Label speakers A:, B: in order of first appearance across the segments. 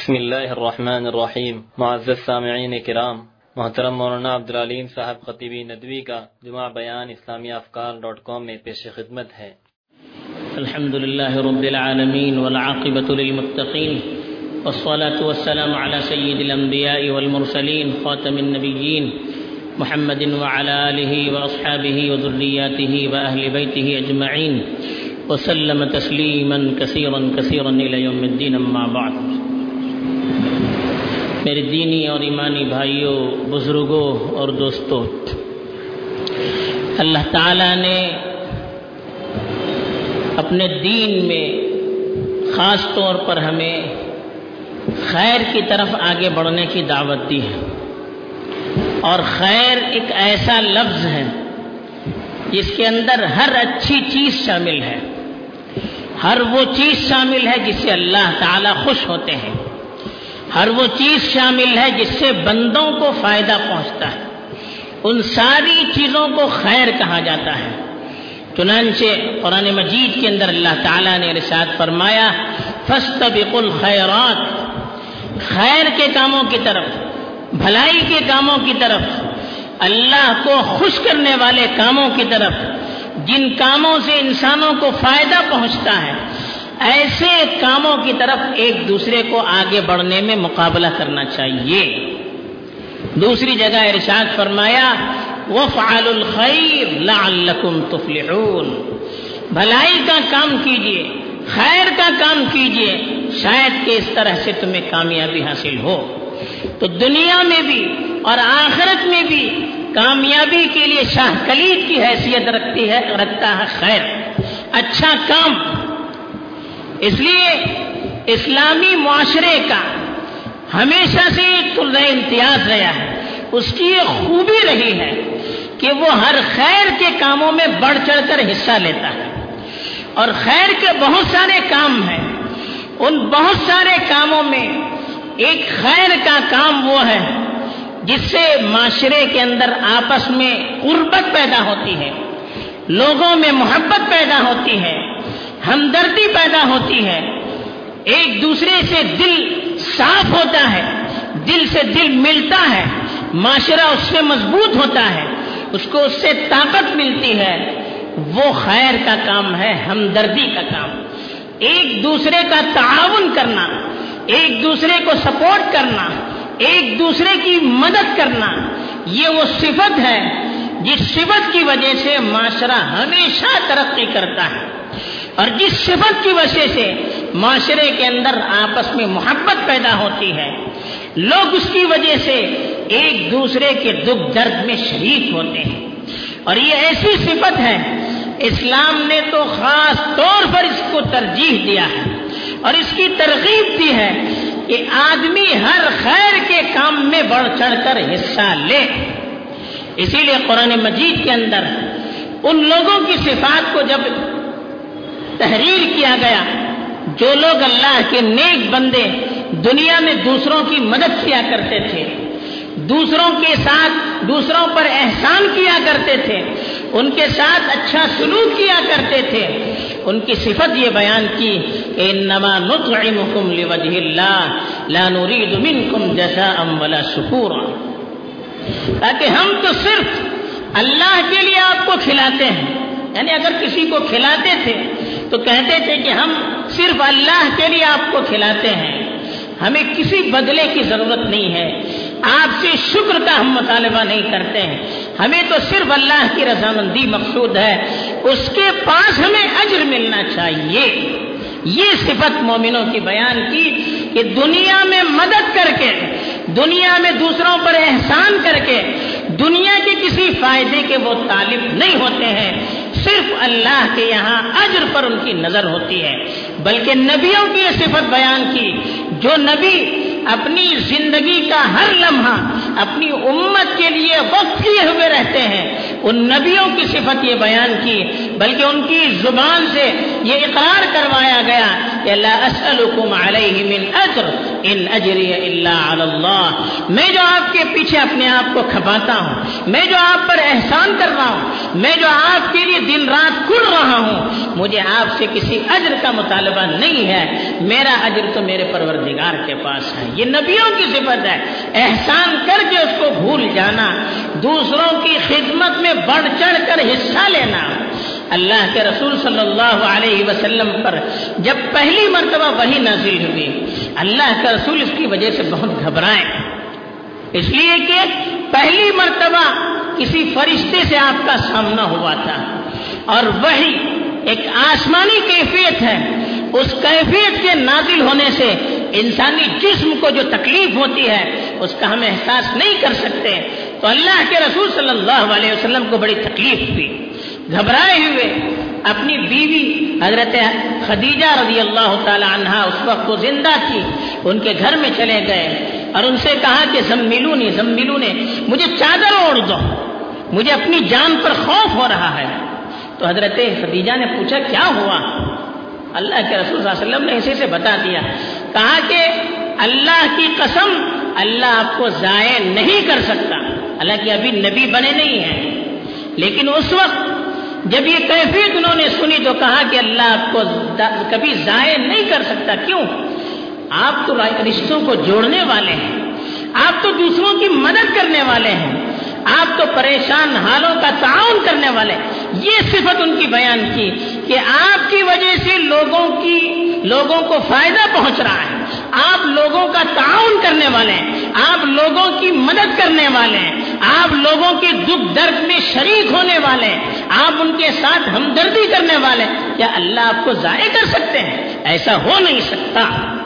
A: بسم اللہ الرحمن الرحیم۔ معزز سامعین کرام، محترم مولانا عبدالعلیم صاحب خطیبی ندوی کا جمعہ بیان اسلامیافکار.com میں پیش خدمت ہے۔
B: الحمد للہ رب العالمین والعاقبۃ للمتقین والصلاة والسلام علی سید الانبیاء والمرسلین خاتم النبیین محمد وعلى آلہ واصحابہ وذریاتہ واہل بیتہ اجمعین وسلم تسلیما کثیرا کثیرا الی یوم الدین، اما بعد۔ میرے دینی اور ایمانی بھائیوں، بزرگوں اور دوستوں، اللہ تعالیٰ نے اپنے دین میں خاص طور پر ہمیں خیر کی طرف آگے بڑھنے کی دعوت دی ہے، اور خیر ایک ایسا لفظ ہے جس کے اندر ہر اچھی چیز شامل ہے، ہر وہ چیز شامل ہے جس سے اللہ تعالیٰ خوش ہوتے ہیں، ہر وہ چیز شامل ہے جس سے بندوں کو فائدہ پہنچتا ہے، ان ساری چیزوں کو خیر کہا جاتا ہے۔ چنانچہ قرآن مجید کے اندر اللہ تعالیٰ نے ارشاد فرمایا فاستبقوا الخیرات، خیر کے کاموں کی طرف، بھلائی کے کاموں کی طرف، اللہ کو خوش کرنے والے کاموں کی طرف، جن کاموں سے انسانوں کو فائدہ پہنچتا ہے، ایسے کاموں کی طرف ایک دوسرے کو آگے بڑھنے میں مقابلہ کرنا چاہیے۔ دوسری جگہ ارشاد فرمایا وَافْعَلُوا الْخَيْرَ لَعَلَّكُمْ تُفْلِحُونَ، بھلائی کا کام کیجئے، خیر کا کام کیجئے، شاید کہ اس طرح سے تمہیں کامیابی حاصل ہو۔ تو دنیا میں بھی اور آخرت میں بھی کامیابی کے لیے شاہ کلید کی حیثیت رکھتا ہے خیر، اچھا کام۔ اس لیے اسلامی معاشرے کا ہمیشہ سے ایک طرز امتیاز رہا ہے، اس کی ایک خوبی رہی ہے کہ وہ ہر خیر کے کاموں میں بڑھ چڑھ کر حصہ لیتا ہے، اور خیر کے بہت سارے کام ہیں، ان بہت سارے کاموں میں ایک خیر کا کام وہ ہے جس سے معاشرے کے اندر آپس میں قربت پیدا ہوتی ہے، لوگوں میں محبت پیدا ہوتی ہے، ہمدردی پیدا ہوتی ہے، ایک دوسرے سے دل صاف ہوتا ہے، دل سے دل ملتا ہے، معاشرہ اس سے مضبوط ہوتا ہے، اس کو اس سے طاقت ملتی ہے۔ وہ خیر کا کام ہے، ہمدردی کا کام، ایک دوسرے کا تعاون کرنا، ایک دوسرے کو سپورٹ کرنا، ایک دوسرے کی مدد کرنا، یہ وہ صفت ہے جس صفت کی وجہ سے معاشرہ ہمیشہ ترقی کرتا ہے، اور جس صفت کی وجہ سے معاشرے کے اندر آپس میں محبت پیدا ہوتی ہے، لوگ اس کی وجہ سے ایک دوسرے کے دکھ درد میں شریک ہوتے ہیں۔ اور یہ ایسی صفت ہے، اسلام نے تو خاص طور پر اس کو ترجیح دیا ہے اور اس کی ترغیب دی ہے کہ آدمی ہر خیر کے کام میں بڑھ چڑھ کر حصہ لے۔ اسی لیے قرآن مجید کے اندر ان لوگوں کی صفات کو جب تحریر کیا گیا جو لوگ اللہ کے نیک بندے دنیا میں دوسروں کی مدد کیا کرتے تھے، دوسروں کے ساتھ دوسروں پر احسان کیا کرتے تھے، ان کے ساتھ اچھا سلوک کیا کرتے تھے، ان کی صفت یہ بیان کی کہ انما نطعمکم لوجہ اللہ لا نرید منکم جزاء ولا شکورا، تاکہ ہم تو صرف اللہ کے لیے آپ کو کھلاتے ہیں، یعنی اگر کسی کو کھلاتے تھے تو کہتے تھے کہ ہم صرف اللہ کے لیے آپ کو کھلاتے ہیں، ہمیں کسی بدلے کی ضرورت نہیں ہے، آپ سے شکر کا ہم مطالبہ نہیں کرتے ہیں، ہمیں تو صرف اللہ کی رضامندی مقصود ہے، اس کے پاس ہمیں اجر ملنا چاہیے۔ یہ صفت مومنوں کی بیان کی کہ دنیا میں مدد کر کے، دنیا میں دوسروں پر احسان کر کے، دنیا کے کسی فائدے کے وہ طالب نہیں ہوتے ہیں، صرف اللہ کے یہاں اجر پر ان کی نظر ہوتی ہے۔ بلکہ نبیوں کی یہ صفت بیان کی، جو نبی اپنی زندگی کا ہر لمحہ اپنی امت کے لیے وقف کیے ہوئے رہتے ہیں، ان نبیوں کی صفت یہ بیان کی، بلکہ ان کی زبان سے یہ اقرار کروایا گیا کہ لا اسألکم علیہ من اجر ان اجری الا علی اللہ، میں جو آپ کے پیچھے اپنے آپ کو کھپاتا ہوں، میں جو آپ پر احسان کر رہا ہوں، میں جو آپ کے لیے دن رات کھل رہا ہوں، مجھے آپ سے کسی اجر کا مطالبہ نہیں ہے، میرا اجر تو میرے پروردگار کے پاس ہے۔ یہ نبیوں کی صفت ہے، احسان کر کے اس کو بھول جانا، دوسروں کی خدمت میں بڑھ چڑھ کر حصہ لینا۔ اللہ کے رسول صلی اللہ علیہ وسلم پر جب پہلی مرتبہ وحی نازل ہوئی، اللہ کے رسول اس کی وجہ سے بہت گھبرائے، اس لیے کہ پہلی مرتبہ کسی فرشتے سے آپ کا سامنا ہوا تھا، اور وحی ایک آسمانی کیفیت ہے، اس کیفیت کے نازل ہونے سے انسانی جسم کو جو تکلیف ہوتی ہے اس کا ہم احساس نہیں کر سکتے۔ تو اللہ کے رسول صلی اللہ علیہ وسلم کو بڑی تکلیف ہوئی، گھبرائے ہوئے اپنی بیوی حضرت خدیجہ رضی اللہ تعالی عنہا، اس وقت وہ زندہ تھی، ان کے گھر میں چلے گئے اور ان سے کہا کہ زملونی زملونی، مجھے چادر اوڑھ دو، مجھے اپنی جان پر خوف ہو رہا ہے۔ تو حضرت خدیجہ نے پوچھا کیا ہوا؟ اللہ کے رسول صلی اللہ علیہ وسلم نے اسی سے بتا دیا، کہا کہ اللہ کی قسم اللہ آپ کو ضائع نہیں کر سکتا، حالانکہ ابھی نبی بنے نہیں ہیں، لیکن اس وقت جب یہ کیفیت انہوں نے سنی تو کہا کہ اللہ آپ کو کبھی ضائع نہیں کر سکتا۔ کیوں؟ آپ تو رشتوں کو جوڑنے والے ہیں، آپ تو دوسروں کی مدد کرنے والے ہیں، آپ تو پریشان حالوں کا تعاون کرنے والے۔ یہ صفت ان کی بیان کی کہ آپ کی وجہ سے لوگوں کو فائدہ پہنچ رہا ہے، آپ لوگوں کا تعاون کرنے والے ہیں، آپ لوگوں کی مدد کرنے والے ہیں، آپ لوگوں کے دکھ درد میں شریک ہونے والے ہیں، آپ ان کے ساتھ ہمدردی کرنے والے ہیں۔ کیا اللہ آپ کو ضائع کر سکتے ہیں؟ ایسا ہو نہیں سکتا۔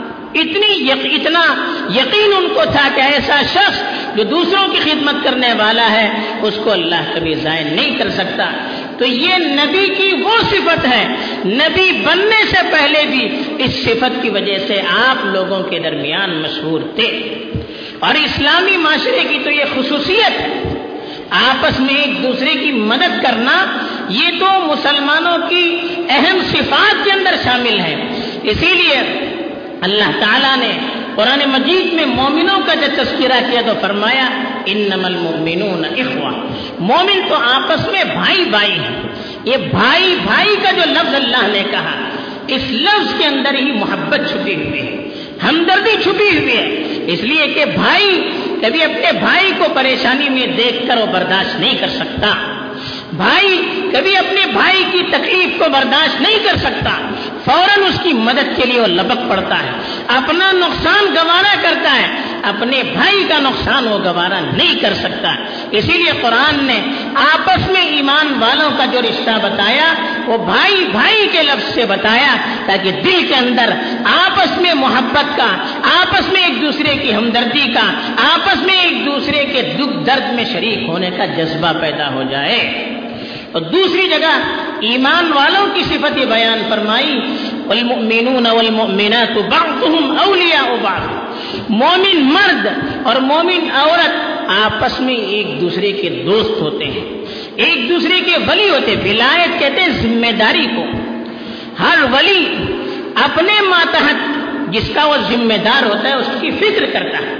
B: اتنا یقین ان کو تھا کہ ایسا شخص جو دوسروں کی خدمت کرنے والا ہے اس کو اللہ کبھی ضائع نہیں کر سکتا۔ تو یہ نبی کی وہ صفت ہے، نبی بننے سے پہلے بھی اس صفت کی وجہ سے آپ لوگوں کے درمیان مشہور تھے۔ اور اسلامی معاشرے کی تو یہ خصوصیت ہے، آپس میں ایک دوسرے کی مدد کرنا، یہ تو مسلمانوں کی اہم صفات کے اندر شامل ہے۔ اسی لیے اللہ تعالیٰ نے قرآن مجید میں مومنوں کا جب تذکرہ کیا تو فرمایا انما المؤمنون اخوہ، مومن تو آپس میں بھائی بھائی ہیں۔ یہ بھائی بھائی کا جو لفظ اللہ نے کہا، اس لفظ کے اندر ہی محبت چھپی ہوئی ہے، ہمدردی چھپی ہوئی ہے، اس لیے کہ بھائی کبھی اپنے بھائی کو پریشانی میں دیکھ کر وہ برداشت نہیں کر سکتا، بھائی کبھی اپنے بھائی کی تکلیف کو برداشت نہیں کر سکتا، فوراً اس کی مدد کے لیے وہ لبک پڑتا ہے، اپنا نقصان گوارا کرتا ہے، اپنے بھائی کا نقصان وہ گوارا نہیں کر سکتا۔ اسی لیے قرآن نے آپس میں ایمان والوں کا جو رشتہ بتایا وہ بھائی بھائی کے لفظ سے بتایا، تاکہ دل کے اندر آپس میں محبت کا، آپس میں ایک دوسرے کی ہمدردی کا، آپس میں ایک دوسرے کے دکھ درد میں شریک ہونے کا جذبہ پیدا ہو جائے۔ اور دوسری جگہ ایمان والوں کی صفت یہ بیان فرمائی والمؤمنون والمؤمنات بعضهم اولیاء بعض، مومن مرد اور مومن عورت آپس میں ایک دوسرے کے دوست ہوتے ہیں، ایک دوسرے کے ولی ہوتے ہیں۔ ولایت کہتے ہیں ذمہ داری کو، ہر ولی اپنے ماتحت جس کا وہ ذمہ دار ہوتا ہے اس کی فکر کرتا ہے،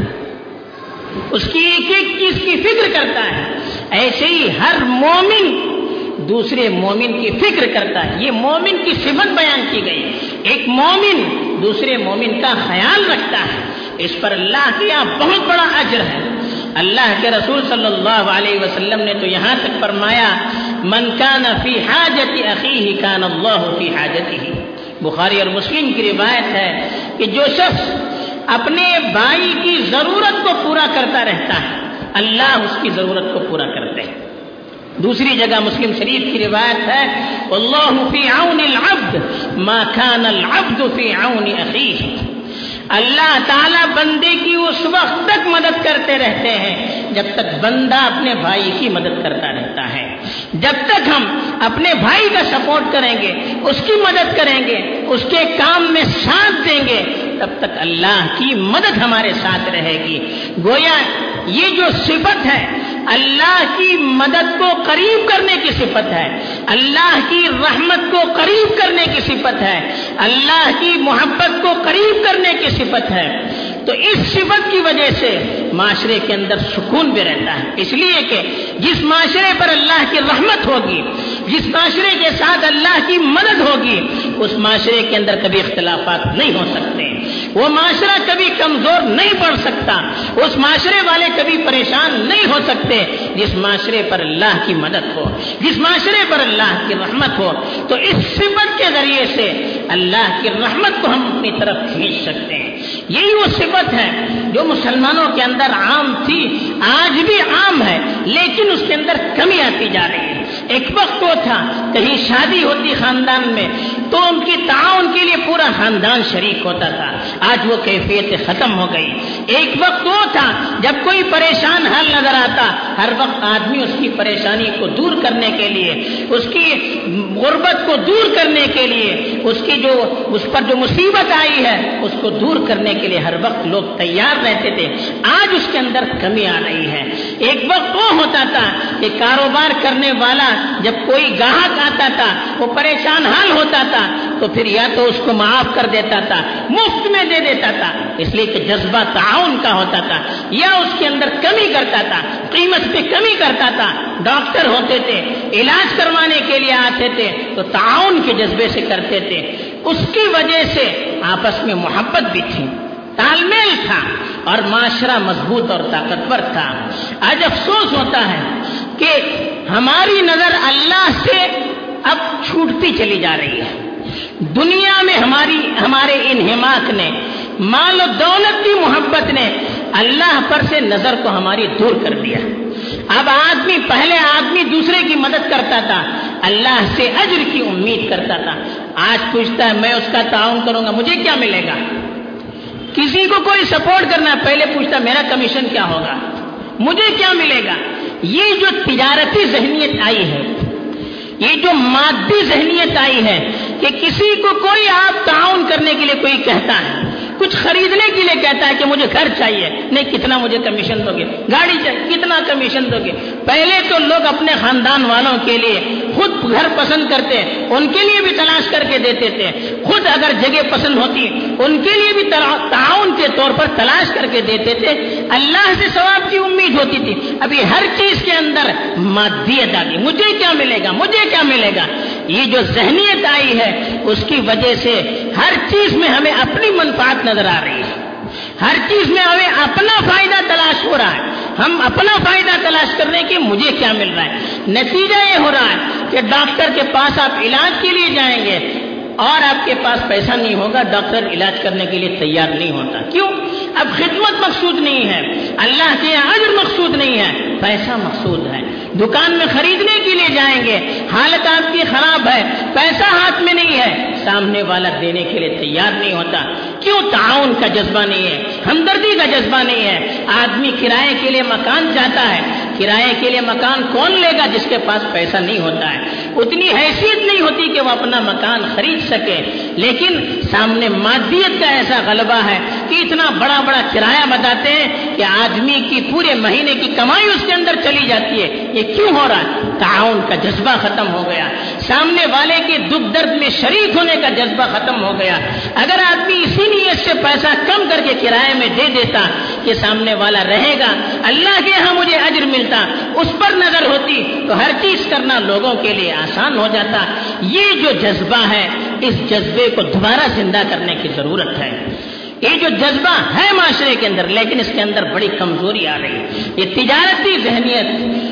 B: اس کی ایک ایک چیز کی فکر کرتا ہے، ایسے ہی ہر مومن دوسرے مومن کی فکر کرتا ہے۔ یہ مومن کی صفت بیان کی گئی، ایک مومن دوسرے مومن کا خیال رکھتا ہے، اس پر اللہ کے یہاں بہت بڑا اجر ہے۔ اللہ کے رسول صلی اللہ علیہ وسلم نے تو یہاں تک فرمایا من کان فی حاجت اخیہ کان اللہ فی حاجتہ، بخاری اور مسلم کی روایت ہے کہ جو شخص اپنے بھائی کی ضرورت کو پورا کرتا رہتا ہے اللہ اس کی ضرورت کو پورا کرتے ہیں۔ دوسری جگہ مسلم شریف کی روایت ہے واللہ فی عون العبد ما کان العبد فی عون اخیہ، اللہ تعالیٰ بندے کی اس وقت تک مدد کرتے رہتے ہیں جب تک بندہ اپنے بھائی کی مدد کرتا رہتا ہے۔ جب تک ہم اپنے بھائی کا سپورٹ کریں گے، اس کی مدد کریں گے، اس کے کام میں ساتھ دیں گے، تب تک اللہ کی مدد ہمارے ساتھ رہے گی۔ گویا یہ جو صفت ہے اللہ کی مدد کو قریب کرنے کی صفت ہے، اللہ کی رحمت کو قریب کرنے کی صفت ہے، اللہ کی محبت کو قریب کرنے کی صفت ہے، تو اس صفت کی وجہ سے معاشرے کے اندر سکون بھی رہتا ہے. اس لیے کہ جس معاشرے پر اللہ کی رحمت ہوگی، جس معاشرے کے ساتھ اللہ کی مدد ہوگی، اس معاشرے کے اندر کبھی اختلافات نہیں ہو سکتے، وہ معاشرہ کبھی کمزور نہیں پڑ سکتا، اس معاشرے والے کبھی پریشان نہیں ہو سکتے. جس معاشرے پر اللہ کی مدد ہو، جس معاشرے پر اللہ کی رحمت ہو، تو اس صفت کے ذریعے سے اللہ کی رحمت کو ہم اپنی طرف کھینچ سکتے ہیں. یہی وہ صفت ہے جو مسلمانوں کے اندر عام تھی، آج بھی عام ہے، لیکن اس کے اندر کمی آتی جا رہی ہے. ایک وقت وہ تھا کہیں شادی ہوتی خاندان میں تو ان کی تعاون کے لیے پورا خاندان شریک ہوتا تھا، آج وہ کیفیت ختم ہو گئی. ایک وقت وہ تھا جب کوئی پریشان حال نظر آتا، ہر وقت آدمی اس کی پریشانی کو دور کرنے کے لیے، اس کی غربت کو دور کرنے کے لیے، اس پر جو مصیبت آئی ہے اس کو دور کرنے کے لیے ہر وقت لوگ تیار رہتے تھے. آج اس کے اندر کمی آ رہی ہے. ایک وقت وہ ہوتا تھا کہ کاروبار کرنے والا جب کوئی گاہک آتا تھا وہ پریشان حال ہوتا تھا تو پھر یا تو اس کو معاف کر دیتا تھا، مفت میں دے دیتا تھا، اس لیے کہ جذبہ تعاون کا ہوتا تھا، یا اس کے اندر کمی کرتا تھا، قیمت پہ کمی کرتا تھا. ڈاکٹر ہوتے تھے، علاج کروانے کے لیے آتے تھے تو تعاون کے جذبے سے کرتے تھے. اس کی وجہ سے آپس میں محبت بھی تھی، تال میل تھا اور معاشرہ مضبوط اور طاقتور تھا. آج افسوس ہوتا ہے کہ ہماری نظر اللہ سے اب چھوٹتی چلی جا رہی ہے. دنیا میں ہمارے انہماک نے، مال و دولت کی محبت نے اللہ پر سے نظر کو ہماری دور کر دیا. اب پہلے آدمی دوسرے کی مدد کرتا تھا، اللہ سے اجر کی امید کرتا تھا. آج پوچھتا ہے میں اس کا تعاون کروں گا مجھے کیا ملے گا. کسی کو کوئی سپورٹ کرنا ہے پہلے پوچھتا میرا کمیشن کیا ہوگا، مجھے کیا ملے گا. یہ جو تجارتی ذہنیت آئی ہے، یہ جو مادی ذہنیت آئی ہے کہ کسی کو کوئی آپ تعاون کرنے کے لیے کوئی کہتا ہے، کچھ خریدنے کے لیے کہتا ہے کہ مجھے گھر چاہیے، نہیں کتنا مجھے کمیشن دو گے، گاڑی چاہیے کتنا کمیشن دو گے. پہلے تو لوگ اپنے خاندان والوں کے لیے خود گھر پسند کرتے، ان کے لیے بھی تلاش کر کے دیتے تھے، خود اگر جگہ پسند ہوتی ان کے لیے بھی تعاون کے طور پر تلاش کر کے دیتے تھے. اللہ سے ثواب کی امید ہوتی تھی. ابھی ہر چیز کے اندر مادیت آ گئی، مجھے کیا ملے گا، مجھے کیا ملے گا. یہ جو ذہنیت آئی ہے اس کی وجہ سے ہر چیز میں ہمیں اپنی منفعت نظر آ رہی ہے، ہر چیز میں ہمیں اپنا فائدہ تلاش ہو رہا ہے. ہم اپنا فائدہ تلاش کرنے کے مجھے کیا مل رہا ہے. نتیجہ یہ ہو رہا ہے کہ ڈاکٹر کے پاس آپ علاج کے لیے جائیں گے اور آپ کے پاس پیسہ نہیں ہوگا، ڈاکٹر علاج کرنے کے لیے تیار نہیں ہوتا. کیوں؟ اب خدمت مقصود نہیں ہے، اللہ کے اجر مقصود نہیں ہے، پیسہ مقصود ہے. دکان میں خریدنے کے لیے جائیں گے، حالت آپ کی خراب ہے، پیسہ ہاتھ میں نہیں ہے، سامنے والا دینے کے لیے تیار نہیں ہوتا. کیوں؟ تعاون کا جذبہ نہیں ہے، ہمدردی کا جذبہ نہیں ہے. آدمی کرائے کے لیے مکان چاہتا ہے، کرائے کے لیے مکان کون لے گا جس کے پاس پیسہ نہیں ہوتا ہے، اتنی حیثیت نہیں ہوتی کہ وہ اپنا مکان خرید سکے. لیکن سامنے مادیت کا ایسا غلبہ ہے کہ اتنا بڑا بڑا کرایہ بتاتے ہیں کہ آدمی کی پورے مہینے کی کمائی اس کے اندر چلی جاتی ہے. یہ کیوں ہو رہا ہے؟ تعاون کا جذبہ ختم ہو گیا، سامنے والے کے دکھ درد میں شریک ہونے کا جذبہ ختم ہو گیا. اگر آدمی اسی نیت سے پیسہ کم کر کے کرائے میں دے دیتا کہ سامنے والا رہے گا، اللہ کے ہاں مجھے اجر ملتا، اس پر نظر ہوتی تو ہر چیز کرنا لوگوں کے لیے آسان ہو جاتا. یہ جو جذبہ ہے اس جذبے کو دوبارہ زندہ کرنے کی ضرورت ہے. یہ جو جذبہ ہے معاشرے کے اندر لیکن اس کے اندر بڑی کمزوری آ رہی ہے. یہ تجارتی ذہنیت،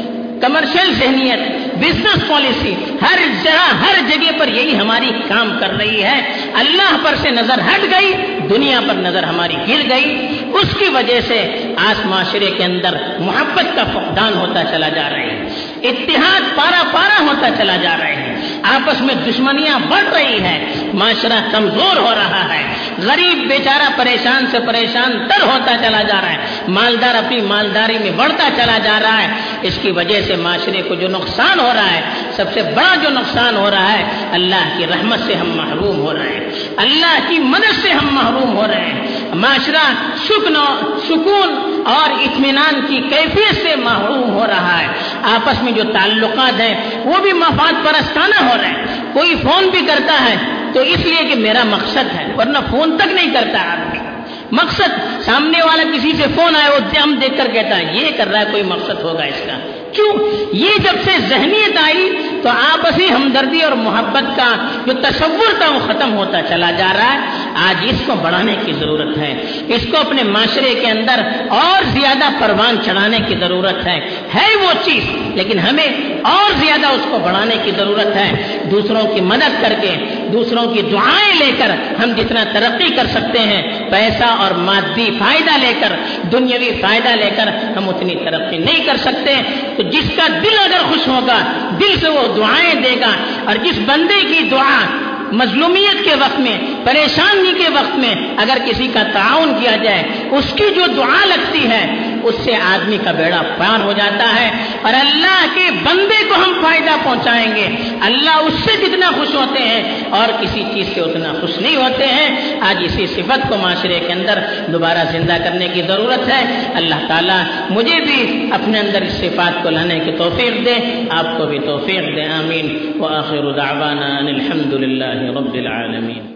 B: کمرشل ذہنیت، بزنس پالیسی ہر جگہ پر یہی ہماری کام کر رہی ہے. اللہ پر سے نظر ہٹ گئی، دنیا پر نظر ہماری گر گئی. اس کی وجہ سے آج معاشرے کے اندر محبت کا فقدان ہوتا چلا جا رہا ہے، اتحاد پارا پارا ہوتا چلا جا رہا ہے، آپس میں دشمنیاں بڑھ رہی ہیں، معاشرہ کمزور ہو رہا ہے، غریب بیچارہ پریشان سے پریشان تر ہوتا چلا جا رہا ہے، مالدار اپنی مالداری میں بڑھتا چلا جا رہا ہے. اس کی وجہ سے معاشرے کو جو نقصان ہو رہا ہے، سب سے بڑا جو نقصان ہو رہا ہے، اللہ کی رحمت سے ہم محروم ہو رہے ہیں، اللہ کی مدد سے ہم محروم ہو رہے ہیں. معاشرہ سکون اور اطمینان کی کیفیت سے محروم ہو رہا ہے. آپس میں جو تعلقات ہیں وہ بھی مفاد پرستانہ ہو رہے ہیں. کوئی فون بھی کرتا ہے تو اس لیے کہ میرا مقصد ہے، ورنہ فون تک نہیں کرتا آدمی. مقصد سامنے والا کسی سے فون آئے وہ دم دیکھ کر کہتا ہے یہ کر رہا ہے، کوئی مقصد ہوگا اس کا. کیوں؟ یہ جب سے ذہنیت آئی تو آپسی ہمدردی اور محبت کا جو تصور تھا وہ ختم ہوتا چلا جا رہا ہے. آج اس کو بڑھانے کی ضرورت ہے، اس کو اپنے معاشرے کے اندر اور زیادہ پروان چڑھانے کی ضرورت ہے وہ چیز، لیکن ہمیں اور زیادہ اس کو بڑھانے کی ضرورت ہے. دوسروں کی مدد کر کے، دوسروں کی دعائیں لے کر ہم جتنا ترقی کر سکتے ہیں، پیسہ اور مادی فائدہ لے کر، دنیاوی فائدہ لے کر ہم اتنی ترقی نہیں کر سکتے. تو جس کا دل اگر خوش ہوگا، دل سے وہ دعائیں دے گا، اور جس بندے کی دعا مظلومیت کے وقت میں، پریشانی کے وقت میں اگر کسی کا تعاون کیا جائے، اس کی جو دعا لگتی ہے اس سے آدمی کا بیڑا پار ہو جاتا ہے. اور اللہ کے بندے کو ہم فائدہ پہنچائیں گے، اللہ اس سے جتنا خوش ہوتے ہیں اور کسی چیز سے اتنا خوش نہیں ہوتے ہیں. آج اسی صفت کو معاشرے کے اندر دوبارہ زندہ کرنے کی ضرورت ہے. اللہ تعالیٰ مجھے بھی اپنے اندر اس صفات کو لانے کی توفیق دے، آپ کو بھی توفیق دے. آمین. وآخر دعوانا ان الحمد للہ رب العالمین.